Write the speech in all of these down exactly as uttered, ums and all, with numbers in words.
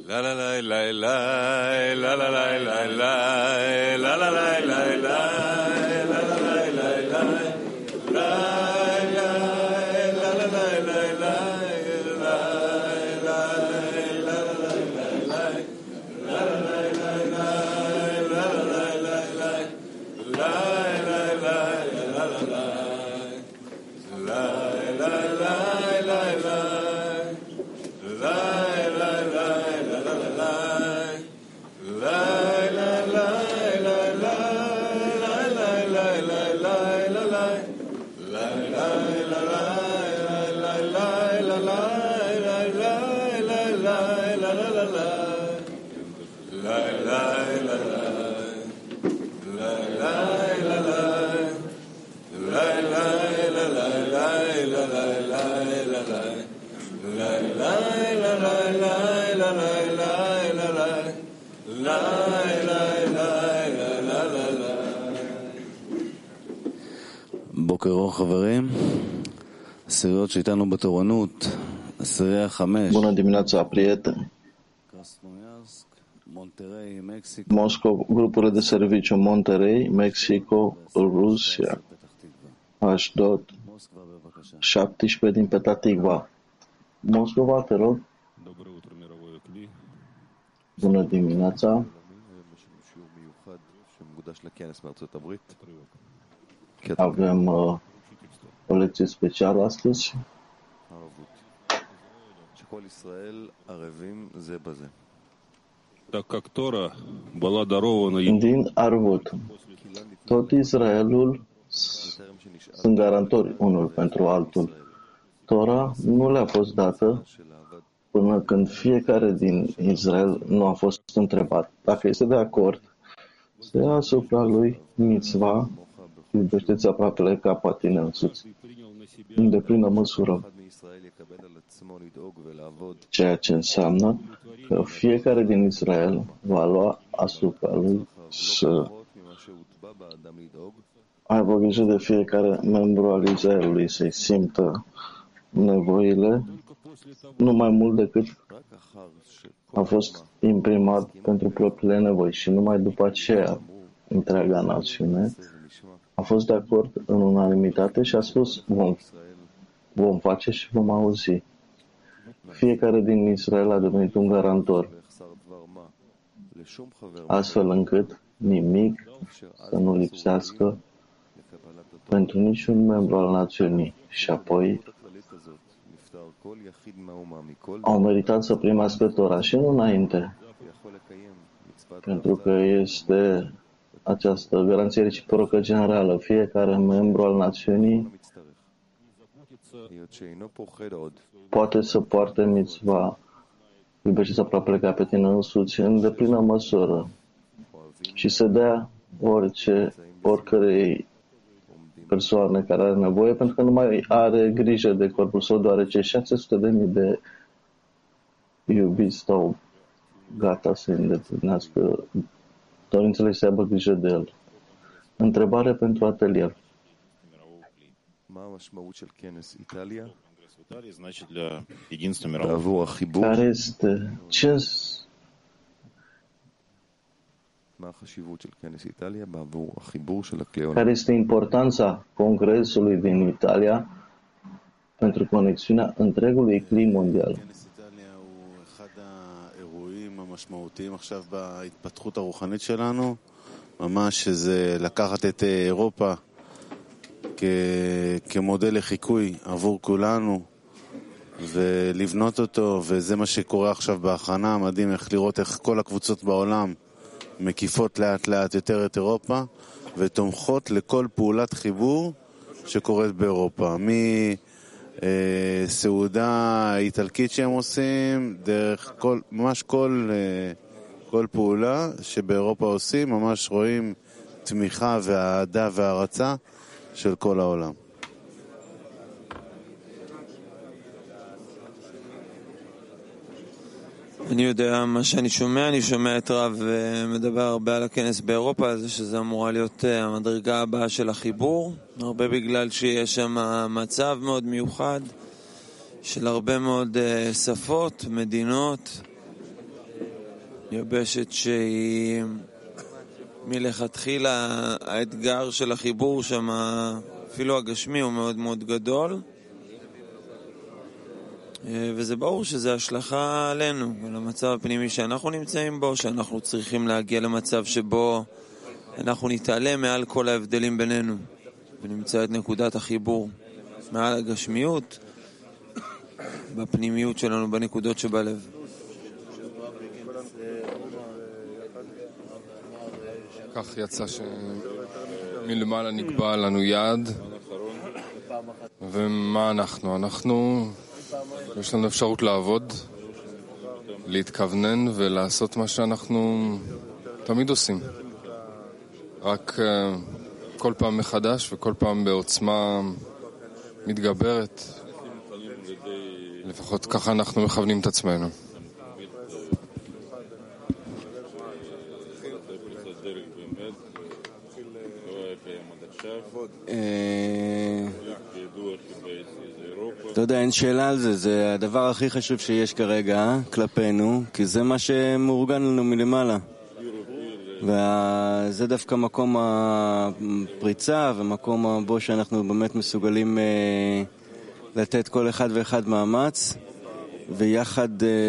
בוקר אור חברים, עשיריות שאיתנו בתורנות, עשירייה חמש. Bună dimineața, prieteni. Moscova, grupurile de serviciu Monterey, Mexico, Rusia, Ashdod, șaptesprezece din Petah Tikva. Moscova, te rog. Bună dimineața. Avem uh, o lecție specială astăzi. Din Arvut. Tot Israelul sunt garantori unul pentru altul. Tora nu le-a fost dată până când fiecare din Israel nu a fost întrebat. Dacă este de acord, să ia asupra lui mitzva, iubește-ți aproapele ca pe tine însuți, în deplină măsură. Ceea ce înseamnă că fiecare din Israel va lua asupra lui să aibă grijă de fiecare membru al Israelului, să-i simtă nevoile, nu mai mult decât a fost imprimat pentru propriile nevoi și numai după aceea întreaga națiune a fost de acord în unanimitate și a spus vom, vom face și vom auzi. Fiecare din Israel a devenit un garantor, astfel încât nimic să nu lipsească pentru niciun membru al națiunii. Și apoi au meritat să primească Tora și nu înainte, pentru că este această garanție reciprocă generală. Fiecare membru al națiunii poate să poarte mitzva, iubește-ți aproapele ca pe tine însuți, în deplină măsură și să dea orice, oricărei persoane care are nevoie, pentru că nu mai are grijă de corpul său, deoarece șase sute de mii de iubiți stau gata să îndeplinească dorințele și să aibă grijă de el. Întrebare pentru atelier. Care este ce Care este importanța Congresului din Italia pentru conexiunea întregului clim mondial? משמעותיים עכשיו בהתפתחות הרוחנית שלנו, ממש שזה לקחת את אירופה כמודל לחיקוי עבור כולנו ולבנות אותו, וזה מה שקורה עכשיו בהכנה. מדהים איך לראות איך כל הקבוצות בעולם מקיפות לאט לאט יותר את אירופה ותומכות לכל פעולת חיבור שקורית באירופה, מ סעודה איטלקית שהם עושים, דרך כל, ממש כל, כל פעולה שבאירופה עושים, ממש רואים תמיכה והאהדה והרצה של כל העולם. אני יודע מה שאני שומע, אני שומע את רב מדבר הרבה על הכנס באירופה, על זה שזה אמורה להיות המדרגה הבאה של החיבור, הרבה בגלל שיש שם מצב מאוד מיוחד של הרבה מאוד שפות, מדינות, יבשת שהיא מלכתחילה האתגר של החיבור שם, אפילו הגשמי, הוא מאוד מאוד גדול, וזה ברור שזה השלכה עלינו, על המצב הפנימי שאנחנו נמצאים בו, שאנחנו צריכים להגיע למצב שבו אנחנו נתעלם מעל כל ההבדלים בינינו ונמצא את נקודת החיבור מעל הגשמיות בפנימיות שלנו, בנקודות שבלב. כך יצא שמלמעלה נקבע לנו יעד, ומה אנחנו? אנחנו, יש לנו אפשרות לעבוד, להתכוונן ולעשות מה שאנחנו תמיד עושים, רק uh, כל פעם מחדש וכל פעם בעוצמה מתגברת. לפחות ככה אנחנו מכוונים את עצמנו. אתה יודע, אין שאלה על זה, זה הדבר הכי חשוב שיש כרגע כלפינו, כי זה מה שמאורגן לנו מלמעלה, וזה דווקא מקום הפריצה ומקום בו שאנחנו באמת מסוגלים לתת כל אחד ואחד מאמץ ויחד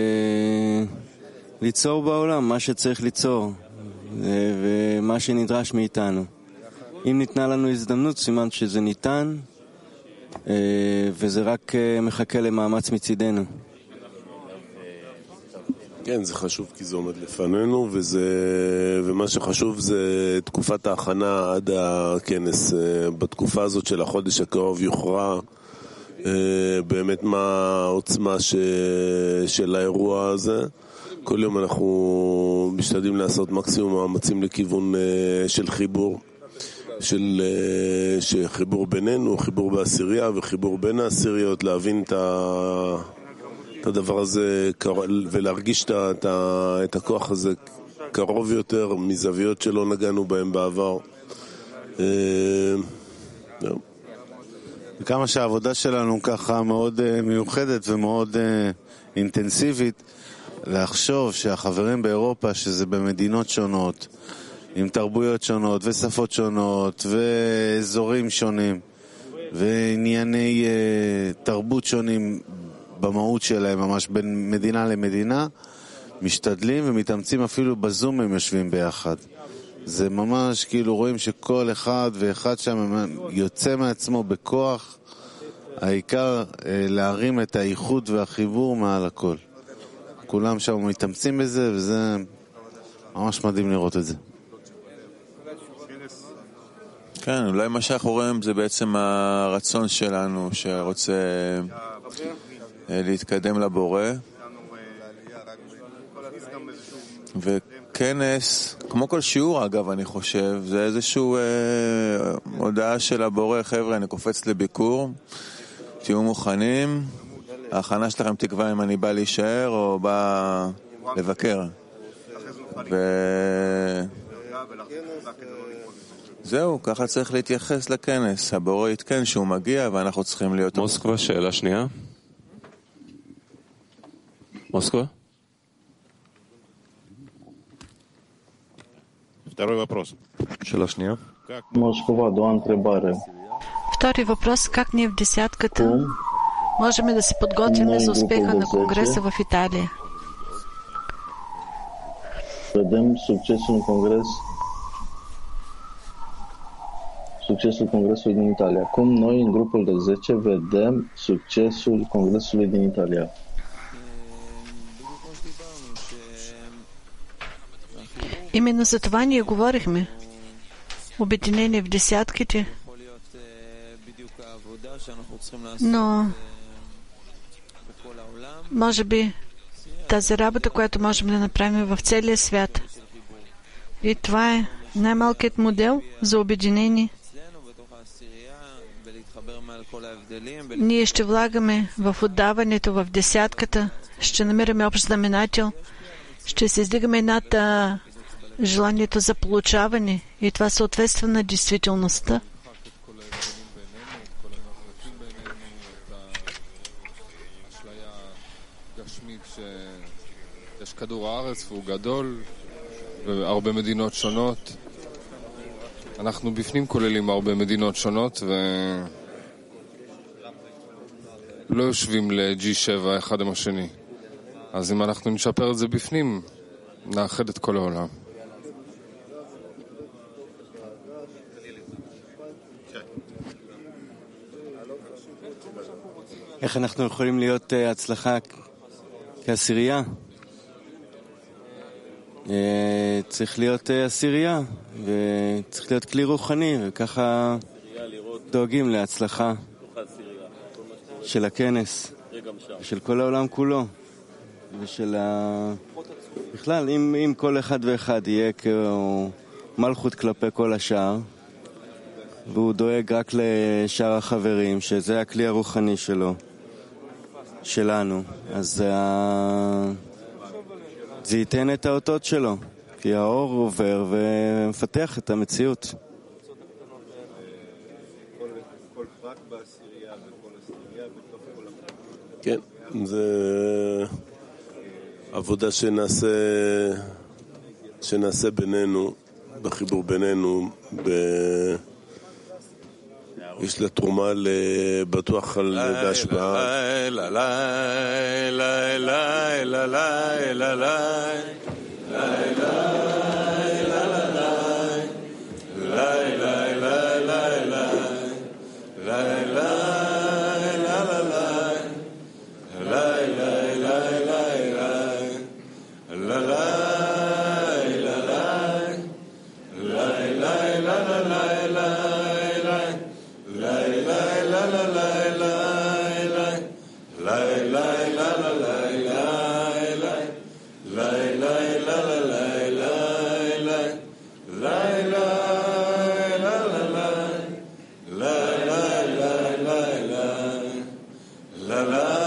ליצור בעולם מה שצריך ליצור ומה שנדרש מאיתנו. אם ניתנה לנו הזדמנות, סימן שזה ניתן, וזה רק מחכה למאמץ מצידנו. כן, זה חשוב כי זה עומד לפנינו, וזה, ומה שחשוב זה תקופת ההכנה עד הכנס. בתקופה הזאת של החודש הקרוב יוכרע באמת מה העוצמה ש, של האירוע הזה. כל יום אנחנו משתדלים לעשות מקסימום מאמצים לכיוון של חיבור. של, של חיבור בינינו, חיבור בעשירייה וחיבור בין העשיריות, להבין את, ה, את הדבר הזה ולהרגיש את, את, את הכוח הזה קרוב יותר מזוויות שלא נגענו בהם בעבר. וכמה שהעבודה שלנו ככה מאוד מיוחדת ומאוד אינטנסיבית, לחשוב שהחברים באירופה, שזה במדינות שונות, עם תרבויות שונות ושפות שונות ואזורים שונים וענייני uh, תרבות שונים במהות שלהם, ממש בין מדינה למדינה, משתדלים ומתאמצים, אפילו בזום הם יושבים ביחד. זה ממש כאילו רואים שכל אחד ואחד שם יוצא מעצמו בכוח, העיקר uh, להרים את האיחוד והחיבור מעל הכל. כולם שם מתאמצים בזה, וזה ממש מדהים לראות את זה. כן, אולי מה שאנחנו רואים זה בעצם הרצון שלנו שרוצה להתקדם לבורא, וכנס, כמו כל שיעור אגב אני חושב, זה איזשהו אה, הודעה של הבורא, חבר'ה אני קופץ לביקור, תהיו מוכנים, ההכנה שלכם תקבע אם אני בא להישאר או בא לבקר, ו... זהו, ככה צריך להתייחס לכנס. הבורא יתקן שהוא מגיע ואנחנו צריכים להיות... מוסקבה, שאלה שנייה. מוסקבה? Второй вопрос. שאלה שנייה. Москва, два întrebare. Втори въпрос. Как ние в десятката можем да се подготвим за успеха на конгреса в Италия? Vedem succesul în congres succesul Congresului din Italia. Cum noi, în grupul de zece, vedem succesul Congresului din Italia? Именно за това ние говорихме. Обединение в десятките. Но може би тази работа, която можем да направим в целия свят. И това е най-малкият модел за обединение. Ние ще влагаме в отдаването, в десятката, ще намираме общ знаменател, ще се издигаме над а, желанието за получаване и това съответства на действителността. כדור הארץ והוא גדול, והרבה מדינות שונות. אנחנו בפנים כוללים הרבה מדינות שונות, ולא יושבים ל-ג'י שבע אחד עם השני. אז אם אנחנו נשפר את זה בפנים, נאחד את כל העולם. איך אנחנו יכולים להיות הצלחה כעשירייה? צריך להיות עשירייה, וצריך להיות כלי רוחני, וככה דואגים להצלחה של הכנס, של כל העולם כולו, ושל ה... בכלל, אם, אם כל אחד ואחד יהיה כמלכות כלפי כל השאר, והוא דואג רק לשאר החברים, שזה הכלי הרוחני שלו, שלנו, אז ה... זה ייתן את האותות שלו, כי האור עובר ומפתח את המציאות. כן, זה עבודה שנעשה שנעשה בינינו, בחיבור בינינו, ב... יש לה תרומה בטוח על ההשפעה. לה לה לה לה לה לה לה la la